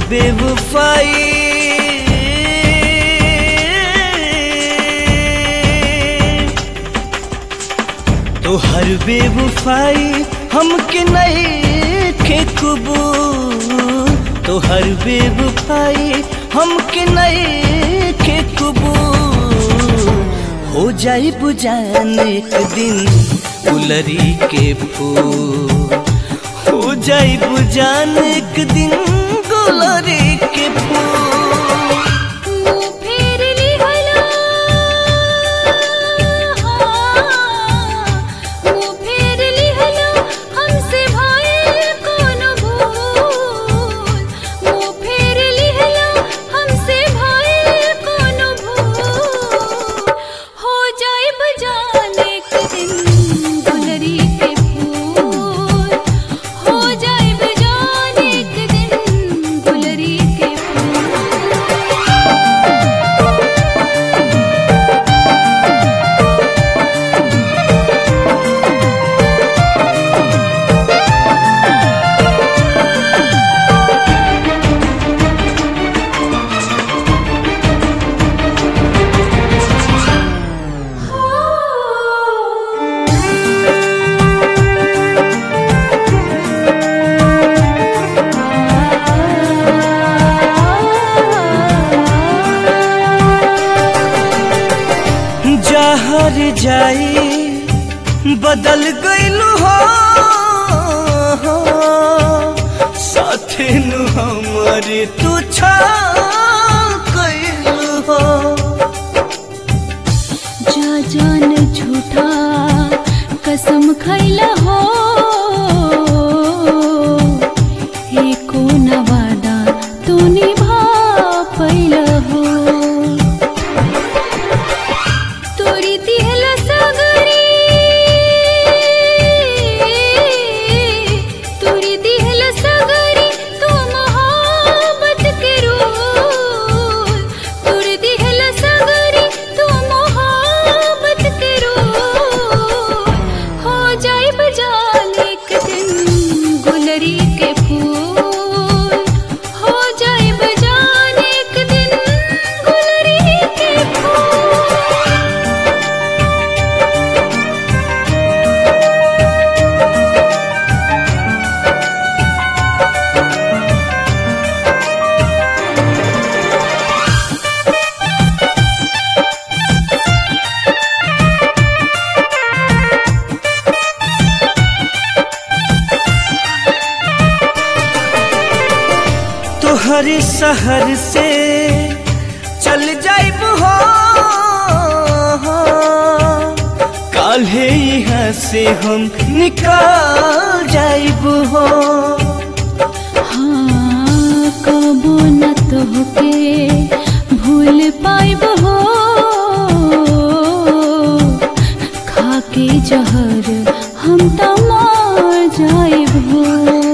बेवफाई तोहर बेवफाई हमके नहीं खे कबूल तोहर बेवफाई हमके नहीं खे कबूल हो जाई बुझान एक दिन गुलरी के फूल हो जाई बुझान एक दिन गुलरी के फूल जहर जाई बदल गइलू हो साथे नु हमारे तू छा गइलू हो जा जान झूठा कसम खैला हो एको न वादा तू निभा पैला हो तोहर शहर से चल जाइब हो काल्हे यहाँ से हम निकाल जाइब हो हाँ कबो न तोहके भूल पाइब हो खाके जहर हम त मर जाइब हो।